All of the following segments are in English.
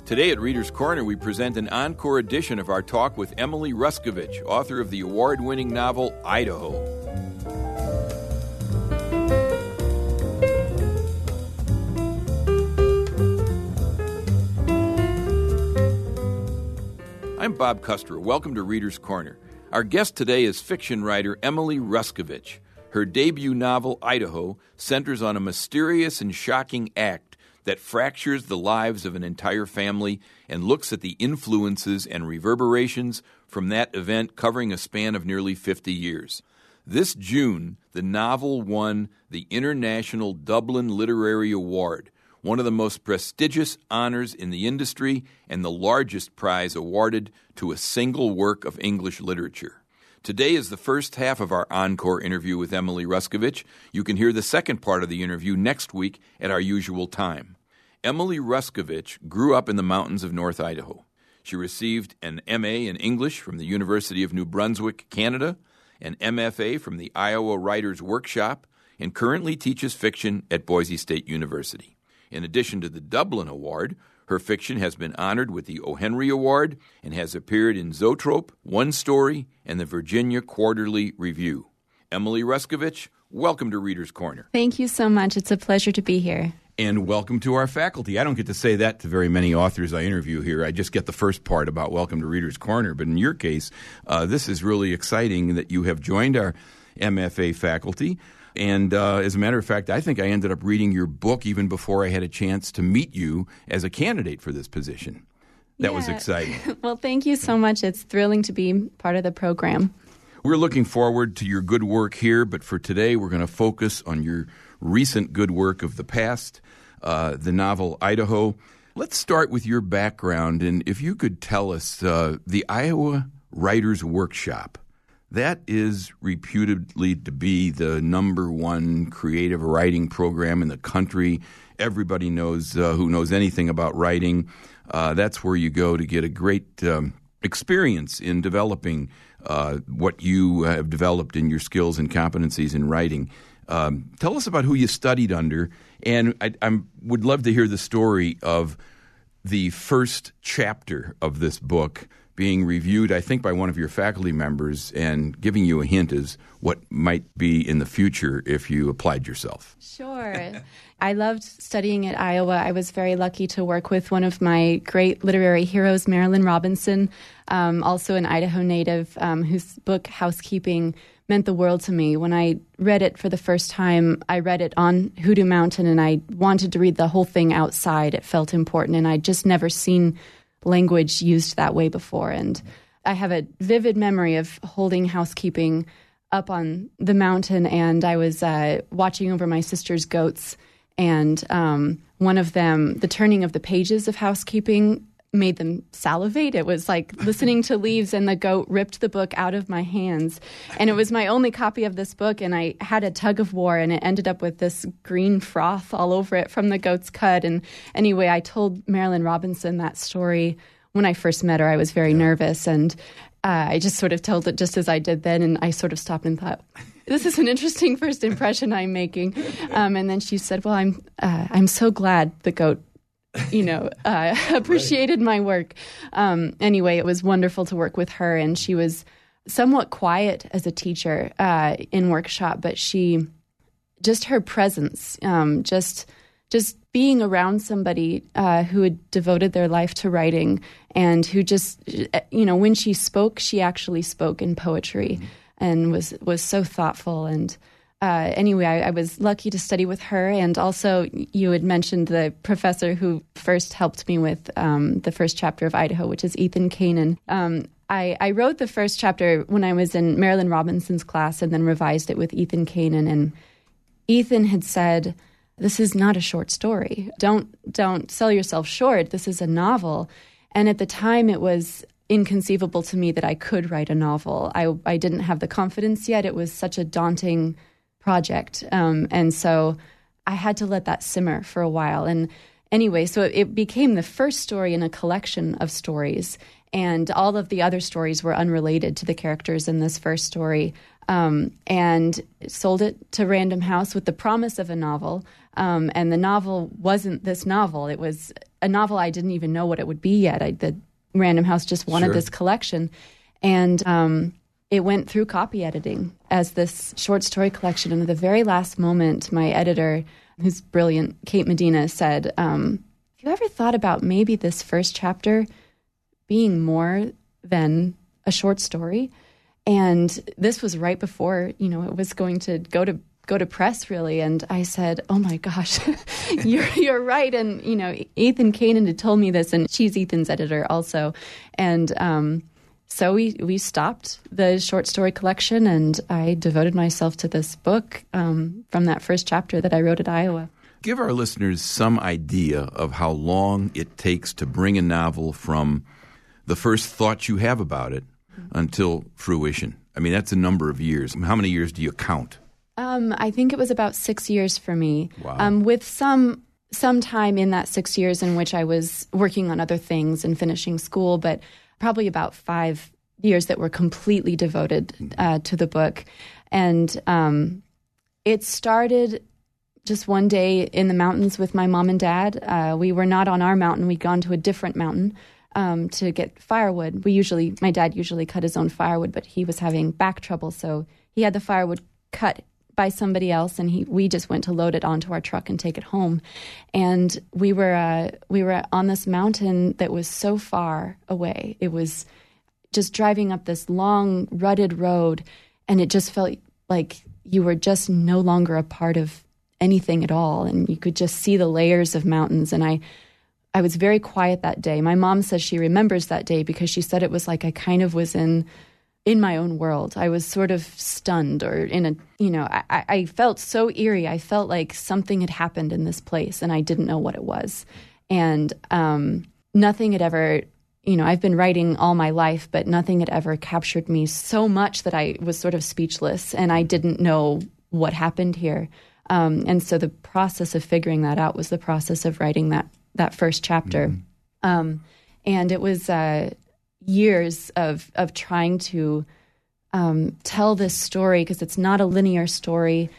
Today at Reader's Corner, we present an encore edition of our talk with Emily Ruskovich, author of the award-winning novel Idaho. I'm Bob Custer. Welcome to Reader's Corner. Our guest today is fiction writer Emily Ruskovich. Her debut novel, Idaho, centers on a mysterious and shocking act that fractures the lives of an entire family and looks at the influences and reverberations from that event covering a span of nearly 50 years. This June, the novel won the International Dublin Literary Award, one of the most prestigious honors in the industry and the largest prize awarded to a single work of English literature. Today is the first half of our encore interview with Emily Ruskovich. You can hear the second part of the interview next week at our usual time. Emily Ruskovich grew up in the mountains of North Idaho. She received an M.A. in English from the University of New Brunswick, Canada, an M.F.A. from the Iowa Writers Workshop, and currently teaches fiction at Boise State University. In addition to the Dublin Award, her fiction has been honored with the O. Henry Award and has appeared in Zoetrope, One Story, and the Virginia Quarterly Review. Emily Ruskovich, welcome to Reader's Corner. Thank you so much. It's a pleasure to be here. And welcome to our faculty. I don't get to say that to very many authors I interview here. I just get the first part about welcome to Reader's Corner. But in your case, this is really exciting that you have joined our MFA faculty. And as a matter of fact, I think I ended up reading your book even before I had a chance to meet you as a candidate for this position. That was exciting. Well, thank you so much. It's thrilling to be part of the program. We're looking forward to your good work here, but for today we're going to focus on your recent good work of the past, the novel Idaho. Let's start with your background, and if you could tell us the Iowa Writers Workshop. That is reputedly to be the number one creative writing program in the country. Everybody knows who knows anything about writing. That's where you go to get a great experience in developing what you have developed in your skills and competencies in writing. Tell us about who you studied under, and I would love to hear the story of the first chapter of this book being reviewed, I think, by one of your faculty members and giving you a hint as what might be in the future if you applied yourself. Sure. I loved studying at Iowa. I was very lucky to work with one of my great literary heroes, Marilynne Robinson, also an Idaho native, whose book, Housekeeping, meant the world to me. When I read it for the first time, I read it on Hoodoo Mountain, and I wanted to read the whole thing outside. It felt important, and I'd just never seen language used that way before. And I have a vivid memory of holding Housekeeping up on the mountain, and I was watching over my sister's goats, and one of them, the turning of the pages of Housekeeping made them salivate. It was like listening to leaves, and the goat ripped the book out of my hands. And it was my only copy of this book, and I had a tug of war, and it ended up with this green froth all over it from the goat's cut. And anyway, I told Marilynne Robinson that story when I first met her. I was very nervous, and I just sort of told it just as I did then, and I sort of stopped and thought, this is an interesting first impression I'm making. And then she said, well, I'm so glad the goat appreciated my work. Anyway, it was wonderful to work with her, and she was somewhat quiet as a teacher in workshop, but her presence, just being around somebody who had devoted their life to writing, and who just, when she spoke, she actually spoke in poetry, and was so thoughtful. And anyway, I was lucky to study with her. And also, you had mentioned the professor who first helped me with the first chapter of Idaho, which is Ethan Kanan. I wrote the first chapter when I was in Marilynne Robinson's class, and then revised it with Ethan Kanan. And Ethan had said, this is not a short story. Don't sell yourself short. This is a novel. And at the time, it was inconceivable to me that I could write a novel. I didn't have the confidence yet. It was such a daunting project. And so I had to let that simmer for a while. And anyway, so it became the first story in a collection of stories. And all of the other stories were unrelated to the characters in this first story. And sold it to Random House with the promise of a novel. And the novel wasn't this novel. It was a novel I didn't even know what it would be yet. The Random House just wanted this collection. And it went through copy editing as this short story collection. And at the very last moment, my editor, who's brilliant, Kate Medina, said, have you ever thought about maybe this first chapter being more than a short story? And this was right before, it was going to go to press, really. And I said, oh my gosh, you're right. And, Ethan Kanan had told me this, and she's Ethan's editor also. And so we stopped the short story collection, and I devoted myself to this book from that first chapter that I wrote at Iowa. Give our listeners some idea of how long it takes to bring a novel from the first thought you have about it until fruition. I mean, that's a number of years. How many years do you count? I think it was about 6 years for me. Wow. With some time in that 6 years in which I was working on other things and finishing school, but probably about 5 years that were completely devoted to the book. And it started just one day in the mountains with my mom and dad. We were not on our mountain. We'd gone to a different mountain to get firewood. My dad usually cut his own firewood, but he was having back trouble, so he had the firewood cut by somebody else, and we just went to load it onto our truck and take it home. And we were on this mountain that was so far away. It was just driving up this long, rutted road, and it just felt like you were just no longer a part of anything at all, and you could just see the layers of mountains. And I was very quiet that day. My mom says she remembers that day because she said it was like I kind of was in my own world. I was sort of stunned, or I felt so eerie. I felt like something had happened in this place, and I didn't know what it was. And nothing had ever, I've been writing all my life, but nothing had ever captured me so much that I was sort of speechless, and I didn't know what happened here. And so the process of figuring that out was the process of writing that first chapter. Mm-hmm. And it was years of trying to tell this story, because it's not a linear story.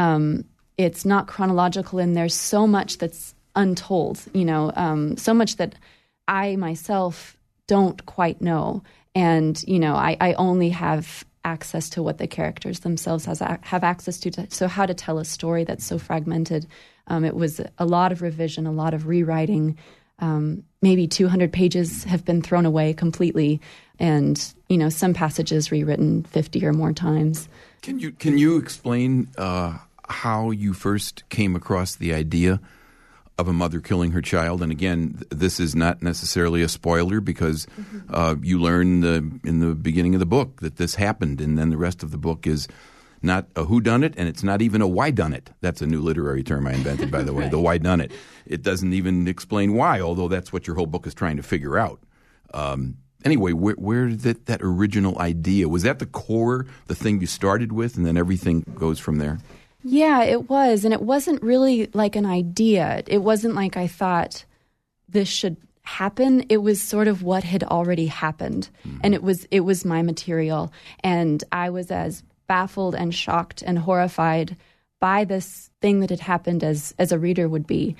It's not chronological, and there's so much that's untold, so much that I myself don't quite know. And, I only have access to what the characters themselves have access to. So how to tell a story that's so fragmented. It was a lot of revision, a lot of rewriting. Maybe 200 pages have been thrown away completely, and some passages rewritten 50 or more times. Can you explain how you first came across the idea of a mother killing her child? And again, this is not necessarily a spoiler, because you learn in the beginning of the book that this happened, and then the rest of the book is not a whodunit, and it's not even a whydunit. That's a new literary term I invented, by the way, right. The whydunit. It doesn't even explain why, although that's what your whole book is trying to figure out. Anyway, where did that original idea, was that the core, the thing you started with, and then everything goes from there? Yeah, it was. And it wasn't really like an idea. It wasn't like I thought this should happen. It was sort of what had already happened. Mm-hmm. And it was my material. And I was as baffled and shocked and horrified by this thing that had happened as a reader would be.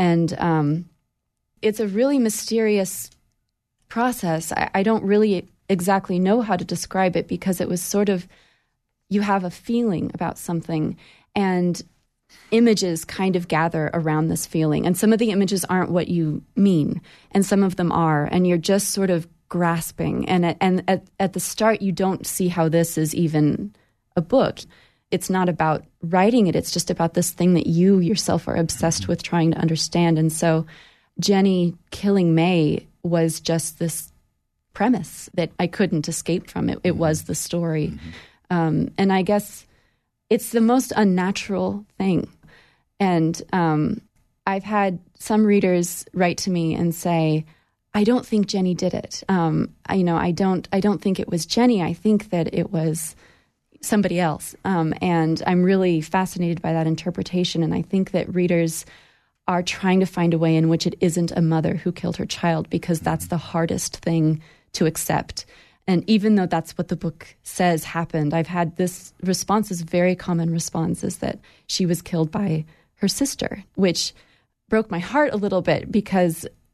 And it's a really mysterious process. I don't really exactly know how to describe it, because it was sort of, you have a feeling about something, and images kind of gather around this feeling. And some of the images aren't what you mean, and some of them are, and you're just sort of grasping. And at the start, you don't see how this is even a book. It's not about writing it. It's just about this thing that you yourself are obsessed with trying to understand. And so Jenny killing May was just this premise that I couldn't escape from. It was the story. Mm-hmm. And I guess it's the most unnatural thing. And I've had some readers write to me and say, I don't think Jenny did it. I don't think it was Jenny. I think that it was somebody else. And I'm really fascinated by that interpretation. And I think that readers are trying to find a way in which it isn't a mother who killed her child, because that's the hardest thing to accept. And even though that's what the book says happened, I've had this response, this very common response, is that she was killed by her sister, which broke my heart a little bit, because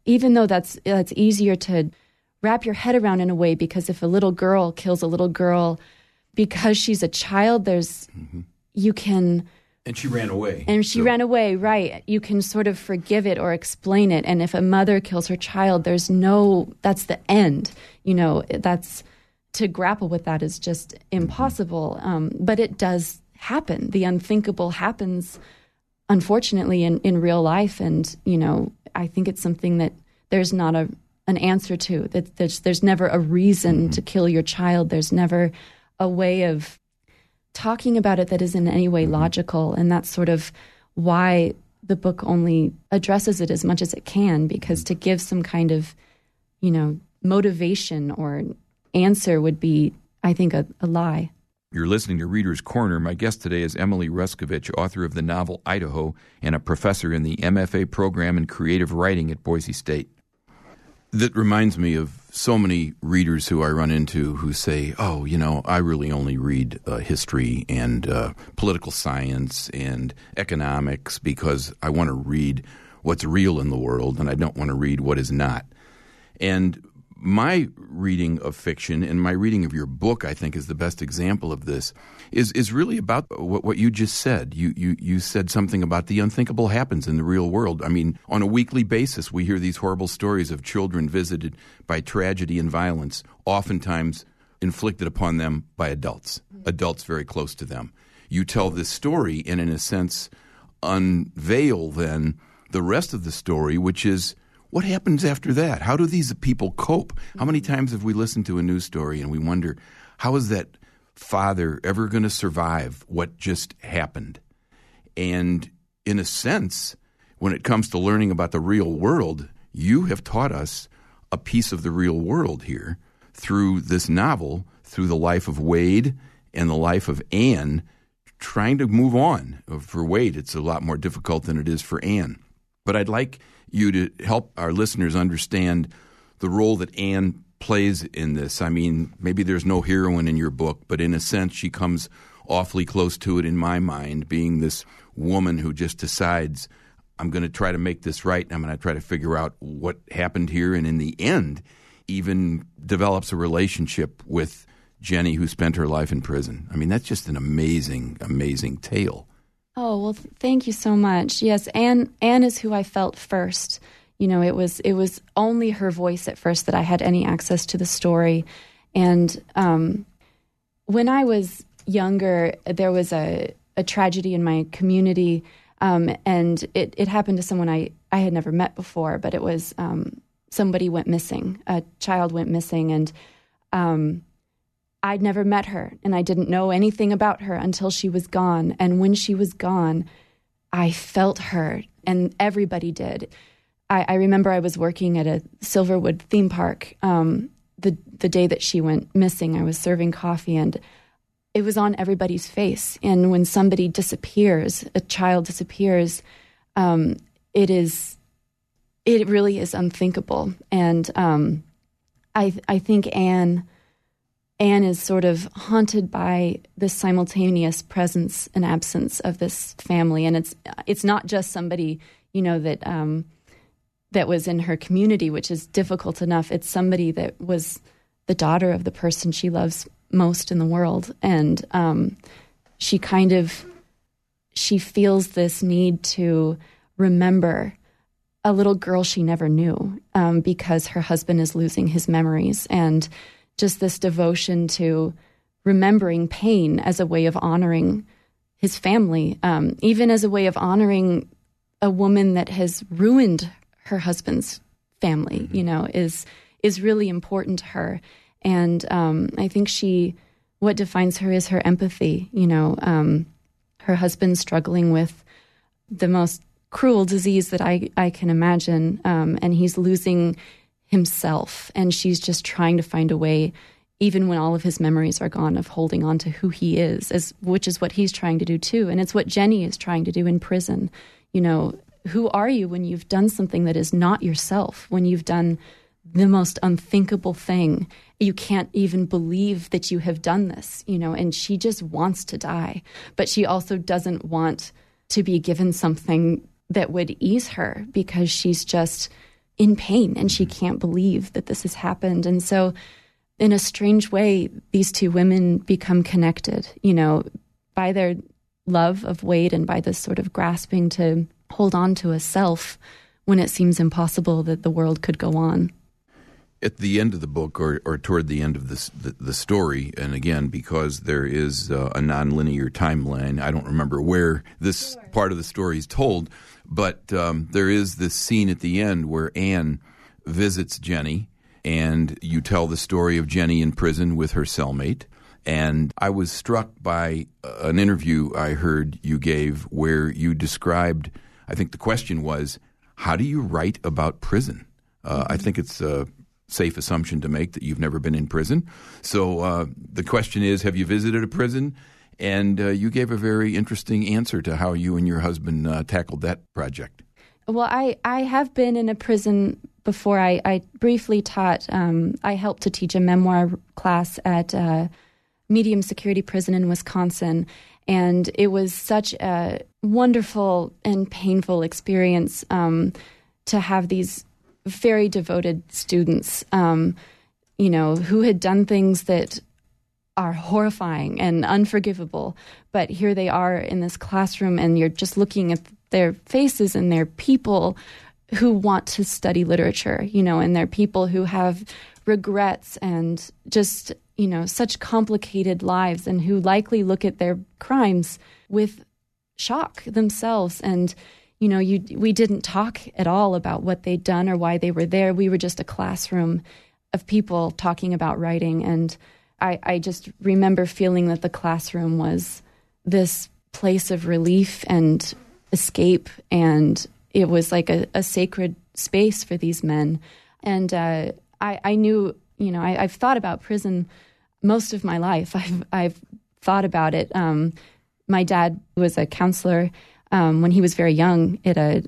even though that's easier to wrap your head around in a way, because if a little girl kills a little girl because she's a child, you can... And she ran away. Ran away, right. You can sort of forgive it or explain it. And if a mother kills her child, that's the end. That's... To grapple with that is just impossible. But it does happen. The unthinkable happens, unfortunately, in real life. And, I think it's something that there's not an answer to. That there's never a reason to kill your child. There's never a way of talking about it that is in any way logical. And that's sort of why the book only addresses it as much as it can, because to give some kind of, motivation or answer would be, I think, a lie. You're listening to Reader's Corner. My guest today is Emily Ruskovich, author of the novel Idaho and a professor in the MFA program in creative writing at Boise State. That reminds me of so many readers who I run into who say, I really only read history and political science and economics because I want to read what's real in the world and I don't want to read what is not. And my reading of fiction and my reading of your book, I think, is the best example of this, is really about what you just said. You said something about the unthinkable happens in the real world. I mean, on a weekly basis, we hear these horrible stories of children visited by tragedy and violence, oftentimes inflicted upon them by adults very close to them. You tell this story and, in a sense, unveil then the rest of the story, which is, what happens after that? How do these people cope? How many times have we listened to a news story and we wonder, how is that father ever going to survive what just happened? And in a sense, when it comes to learning about the real world, you have taught us a piece of the real world here through this novel, through the life of Wade and the life of Anne, trying to move on. For Wade, it's a lot more difficult than it is for Anne. But I'd like you to help our listeners understand the role that Anne plays in this. I mean, maybe there's no heroine in your book, but in a sense she comes awfully close to it in my mind, being this woman who just decides, I'm going to try to make this right, and I'm going to try to figure out what happened here, and in the end even develops a relationship with Jenny, who spent her life in prison. I mean, that's just an amazing, amazing tale. Oh, well, thank you so much. Yes, Anne is who I felt first. It was only her voice at first that I had any access to the story. And when I was younger, there was a tragedy in my community, and it happened to someone I had never met before, but it was somebody went missing. A child went missing, and I'd never met her, and I didn't know anything about her until she was gone. And when she was gone, I felt her, and everybody did. I remember I was working at a Silverwood theme park the day that she went missing. I was serving coffee, and it was on everybody's face. And when somebody disappears, a child disappears, it really is unthinkable. And I think Anne is sort of haunted by the simultaneous presence and absence of this family, and it's not just somebody that was in her community, which is difficult enough. It's somebody that was the daughter of the person she loves most in the world, and she feels this need to remember a little girl she never knew because her husband is losing his memories, and just this devotion to remembering pain as a way of honoring his family, even as a way of honoring a woman that has ruined her husband's family, is really important to her. And I think what defines her is her empathy. Her husband's struggling with the most cruel disease that I can imagine, and he's losing himself, and she's just trying to find a way, even when all of his memories are gone, of holding on to who he is, which is what he's trying to do too. And it's what Jenny is trying to do in prison. Who are you when you've done something that is not yourself, when you've done the most unthinkable thing? You can't even believe that you have done this, and she just wants to die. But she also doesn't want to be given something that would ease her, because she's just in pain, and she can't believe that this has happened. And so in a strange way, these two women become connected, by their love of Wade and by this sort of grasping to hold on to a self when it seems impossible that the world could go on. At the end of the book, or toward the end of the story, and again, because there is a nonlinear timeline, I don't remember where this part of the story is told, but there is this scene at the end where Anne visits Jenny, and you tell the story of Jenny in prison with her cellmate. And I was struck by an interview I heard you gave where you described, I think the question was, how do you write about prison? I think it's a safe assumption to make that you've never been in prison. So the question is, have you visited a prison? And you gave a very interesting answer to how you and your husband tackled that project. Well, I have been in a prison before. I briefly taught, I helped to teach a memoir class at medium security prison in Wisconsin. And it was such a wonderful and painful experience to have these very devoted students, who had done things that are horrifying and unforgivable. But here they are in this classroom, and you're just looking at their faces, and they're people who want to study literature, and they're people who have regrets and just, such complicated lives, and who likely look at their crimes with shock themselves. And we didn't talk at all about what they'd done or why they were there. We were just a classroom of people talking about writing. And I just remember feeling that the classroom was this place of relief and escape. And it was like a sacred space for these men. And I knew, I've thought about prison most of my life. I've thought about it. My dad was a counselor when he was very young at a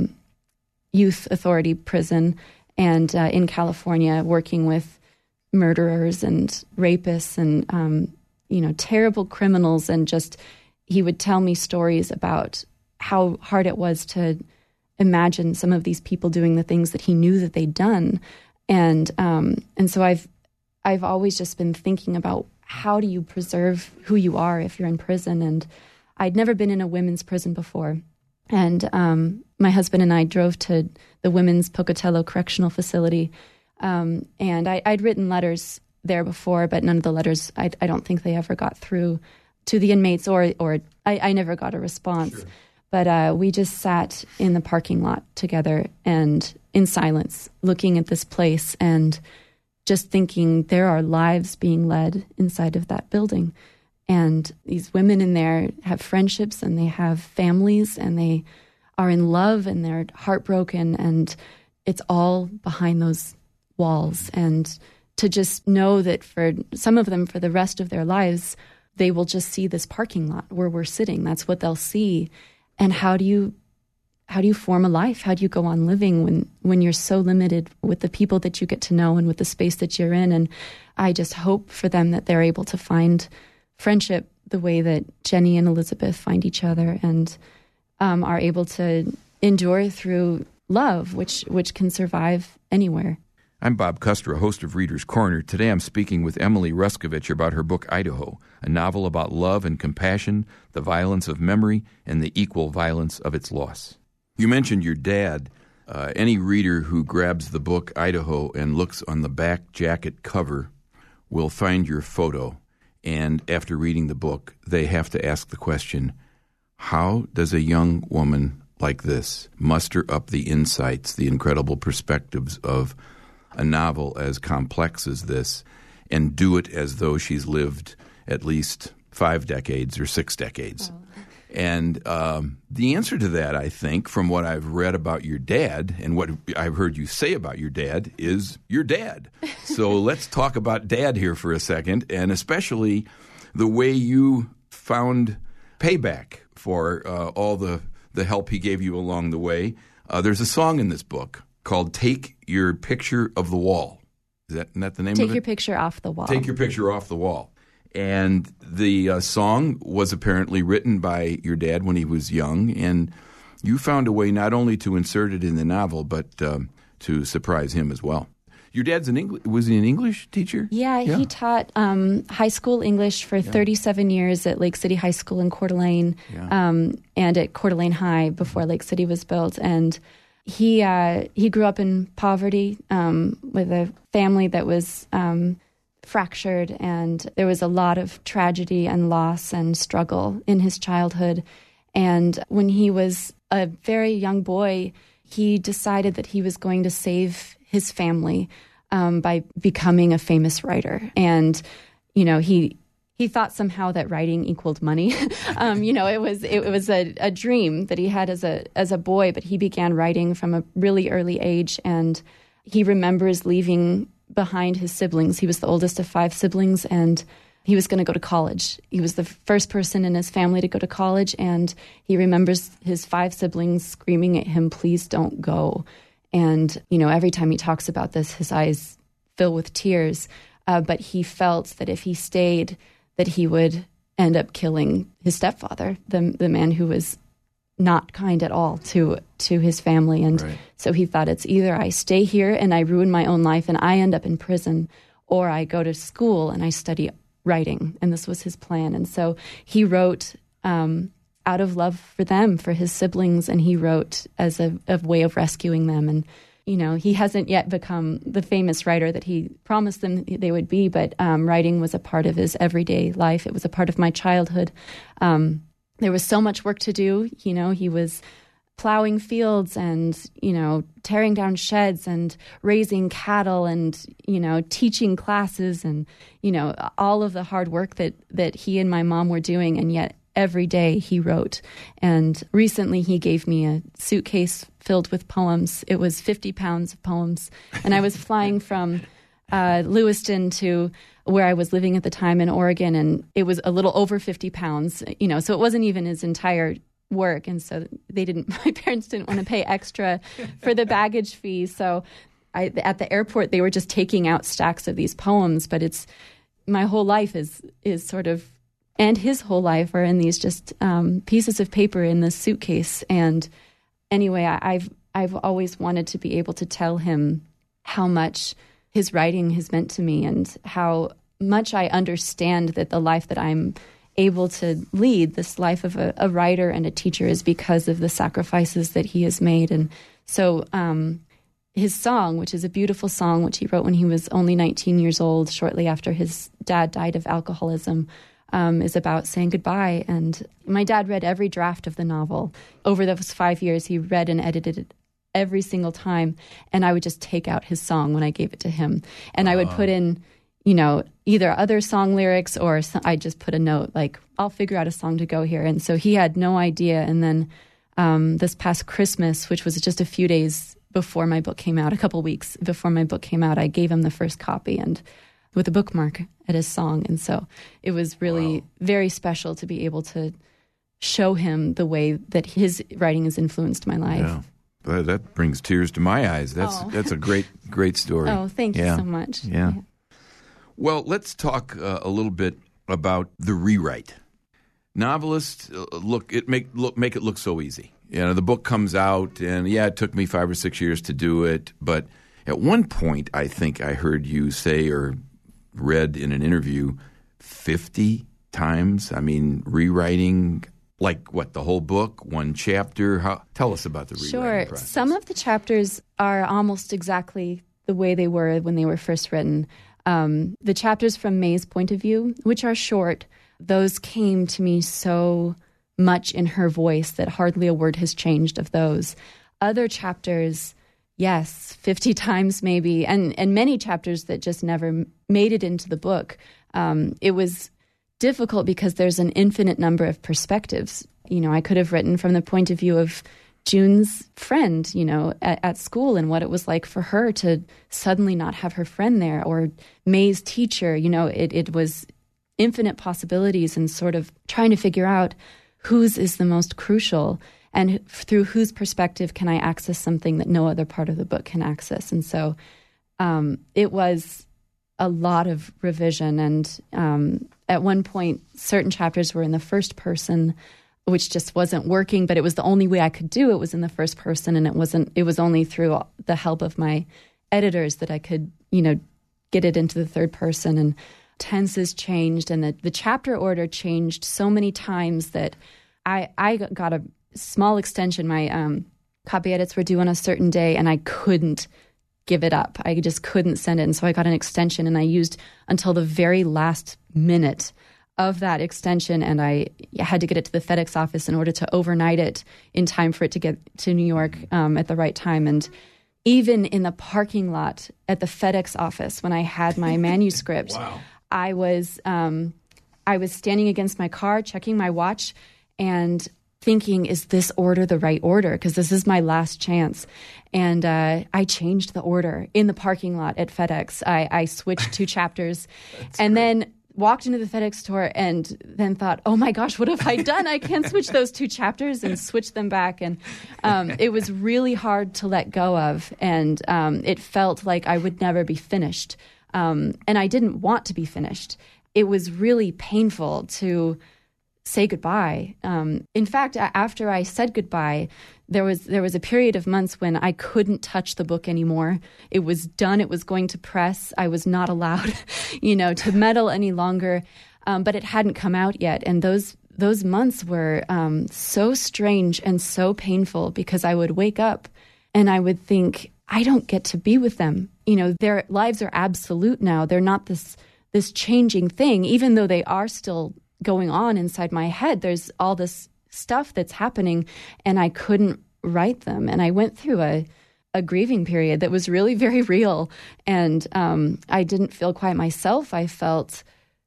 youth authority prison, and in California, working with murderers and rapists and terrible criminals. And just he would tell me stories about how hard it was to imagine some of these people doing the things that he knew that they'd done. And so I've always just been thinking about, how do you preserve who you are if you're in prison? And I'd never been in a women's prison before. And my husband and I drove to the Women's Pocatello Correctional Facility. And I'd written letters there before, but none of the letters, I don't think they ever got through to the inmates, or I never got a response. Sure. But we just sat in the parking lot together and in silence, looking at this place and just thinking, there are lives being led inside of that building. And these women in there have friendships, and they have families, and they are in love, and they're heartbroken, and it's all behind those walls. And to just know that for some of them, for the rest of their lives, they will just see this parking lot where we're sitting. That's what they'll see. And how do you form a life? How do you go on living when you're so limited with the people that you get to know and with the space that you're in? And I just hope for them that they're able to find friendship the way that Jenny and Elizabeth find each other, and are able to endure through love, which can survive anywhere. I'm Bob Custer, a host of Reader's Corner. Today I'm speaking with Emily Ruskovich about her book Idaho, a novel about love and compassion, the violence of memory, and the equal violence of its loss. You mentioned your dad. Any reader who grabs the book Idaho and looks on the back jacket cover will find your photo. And after reading the book, they have to ask the question, how does a young woman like this muster up the insights, the incredible perspectives of a novel as complex as this, and do it as though she's lived at least 5 decades or 6 decades? Oh. And the answer to that, I think, from what I've read about your dad and what I've heard you say about your dad, is your dad. So let's talk about Dad here for a second, and especially the way you found payback for all the help he gave you along the way. There's a song in this book called Take Your Picture of the Wall. Isn't that the name of it? Take Your Picture Off the Wall. Take Your Picture Off the Wall. And the song was apparently written by your dad when he was young, and you found a way not only to insert it in the novel, but to surprise him as well. Your dad's was he an English teacher? Yeah, he taught high school English for 37 years at Lake City High School in Coeur d'Alene, and at Coeur d'Alene High before Lake City was built. And he grew up in poverty with a family that was fractured, and there was a lot of tragedy and loss and struggle in his childhood. And when he was a very young boy, he decided that he was going to save his family by becoming a famous writer. And, he thought somehow that writing equaled money. It was a dream that he had as a boy, but he began writing from a really early age. And he remembers leaving behind his siblings. He was the oldest of 5 siblings, and he was going to go to college. He was the first person in his family to go to college, and he remembers his 5 siblings screaming at him, "Please don't go." And, every time he talks about this, his eyes fill with tears. But he felt that if he stayed, that he would end up killing his stepfather, the man who was not kind at all to his family. And so he thought, it's either I stay here and I ruin my own life and I end up in prison, or I go to school and I study writing. And this was his plan. And so he wrote out of love for them, for his siblings, and he wrote as a way of rescuing them. And, he hasn't yet become the famous writer that he promised them they would be, but writing was a part of his everyday life. It was a part of my childhood. There was so much work to do. He was plowing fields and, tearing down sheds and raising cattle and, teaching classes and, all of the hard work that he and my mom were doing. And yet every day he wrote. And recently he gave me a suitcase filled with poems. It was 50 pounds of poems. And I was flying from Lewiston to where I was living at the time in Oregon, and it was a little over 50 pounds, so it wasn't even his entire work. And so my parents didn't want to pay extra for the baggage fee. So at the airport, they were just taking out stacks of these poems, but my whole life is sort of, and his whole life are in these just pieces of paper in this suitcase. And anyway, I've always wanted to be able to tell him how much his writing has meant to me and how much I understand that the life that I'm able to lead, this life of a writer and a teacher, is because of the sacrifices that he has made. And so his song, which is a beautiful song, which he wrote when he was only 19 years old, shortly after his dad died of alcoholism, is about saying goodbye. And my dad read every draft of the novel. Over those 5 years, he read and edited it every single time. And I would just take out his song when I gave it to him. And I would put in, either other song lyrics, or I just put a note like, I'll figure out a song to go here. And so he had no idea. And then this past Christmas, which was just a few days before my book came out, a couple weeks before my book came out, I gave him the first copy and with a bookmark at his song. And so it was really very special to be able to show him the way that his writing has influenced my life. Yeah. That brings tears to my eyes. That's a great story. Oh, thank you so much. Yeah. Well, let's talk a little bit about the rewrite. Novelists make it look so easy. The book comes out, and it took me 5 or 6 years to do it. But at one point, I think I heard you say or read in an interview 50 times. I mean, rewriting. Like what, the whole book, one chapter? Tell us about the rewriting process. Some of the chapters are almost exactly the way they were when they were first written. The chapters from May's point of view, which are short, those came to me so much in her voice that hardly a word has changed of those. Other chapters, yes, 50 times maybe, and many chapters that just never made it into the book. It was difficult because there's an infinite number of perspectives. I could have written from the point of view of June's friend, at school, and what it was like for her to suddenly not have her friend there, or May's teacher. It was infinite possibilities, and sort of trying to figure out whose is the most crucial and through whose perspective can I access something that no other part of the book can access. And so it was a lot of revision, and at one point, certain chapters were in the first person. which just wasn't working, but it was the only way I could do it was in the first person. And it was only through the help of my editors that I could, get it into the third person. And tenses changed, and the chapter order changed so many times that I got a small extension. My copy edits were due on a certain day, and I couldn't give it up. I just couldn't send it. And so I got an extension, and I used until the very last minute of that extension, and I had to get it to the FedEx office in order to overnight it in time for it to get to New York at the right time. And even in the parking lot at the FedEx office, when I had my manuscript, Wow. I was standing against my car, checking my watch, and thinking, is this order the right order? Because this is my last chance. And I changed the order in the parking lot at FedEx. I switched 2 chapters and then walked into the FedEx store and then thought, oh my gosh, what have I done? I can't switch those 2 chapters, and switch them back. And it was really hard to let go of. And it felt like I would never be finished. And I didn't want to be finished. It was really painful to say goodbye. In fact, after I said goodbye, there was a period of months when I couldn't touch the book anymore. It was done. It was going to press. I was not allowed, to meddle any longer. But it hadn't come out yet. And those months were so strange and so painful, because I would wake up and I would think, I don't get to be with them. Their lives are absolute now. They're not this changing thing, even though they are still going on inside my head. There's all this stuff that's happening, and I couldn't write them. And I went through a grieving period that was really very real. And I didn't feel quite myself. I felt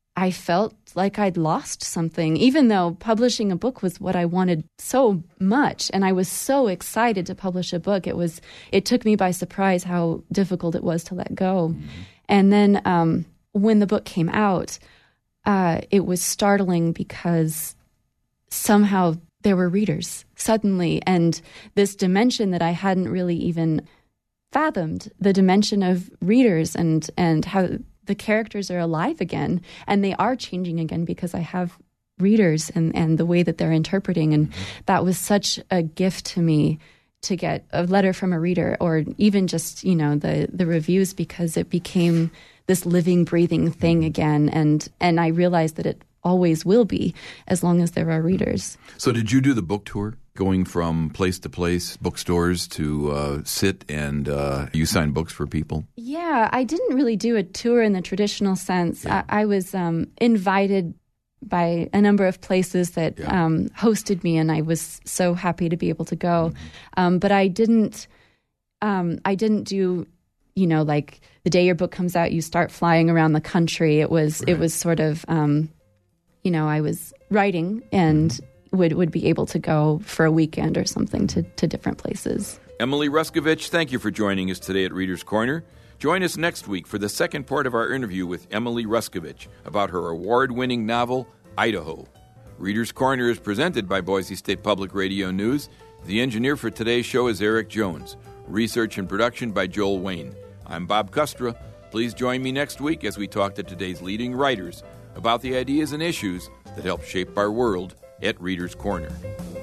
like I'd lost something, even though publishing a book was what I wanted so much. And I was so excited to publish a book. It took me by surprise how difficult it was to let go. Mm-hmm. And then when the book came out, it was startling, because somehow there were readers suddenly, and this dimension that I hadn't really even fathomed, the dimension of readers and how the characters are alive again, and they are changing again because I have readers and the way that they're interpreting. And that was such a gift to me, to get a letter from a reader, or even just, the reviews, because it became this living, breathing thing again. And I realized that it always will be, as long as there are readers. So did you do the book tour, going from place to place, bookstores, to sit and you sign books for people? Yeah, I didn't really do a tour in the traditional sense. Yeah. I was invited by a number of places that hosted me, and I was so happy to be able to go. Mm-hmm. But I didn't do, like the day your book comes out, you start flying around the country. It was sort of, I was writing and would be able to go for a weekend or something to different places. Emily Ruskovich, thank you for joining us today at Reader's Corner. Join us next week for the second part of our interview with Emily Ruskovich about her award-winning novel, Idaho. Reader's Corner is presented by Boise State Public Radio News. The engineer for today's show is Eric Jones. Research and production by Joel Wayne. I'm Bob Kustra. Please join me next week as we talk to today's leading writers about the ideas and issues that help shape our world at Reader's Corner.